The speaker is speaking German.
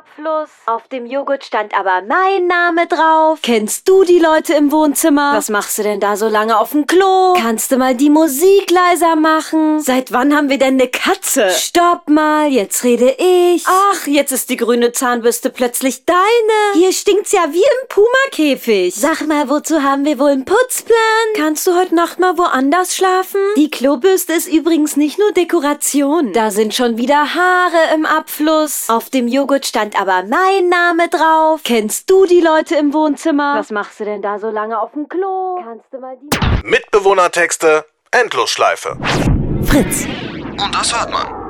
Abfluss. Auf dem Joghurt stand aber mein Name drauf. Kennst du die Leute im Wohnzimmer? Was machst du denn da so lange auf dem Klo? Kannst du mal die Musik leiser machen? Seit wann haben wir denn eine Katze? Stopp mal, jetzt rede ich. Ach, jetzt ist die grüne Zahnbürste plötzlich deine. Hier stinkt's ja wie im Puma-Käfig. Sag mal, wozu haben wir wohl einen Putzplan? Kannst du heute Nacht mal woanders schlafen? Die Klobürste ist übrigens nicht nur Dekoration. Da sind schon wieder Haare im Abfluss. Auf dem Joghurt stand aber mein Name drauf. Kennst du die Leute im Wohnzimmer? Was machst du denn da so lange auf dem Klo? Kannst du mal die... Mitbewohnertexte, Endlosschleife. Fritz. Und das hört man.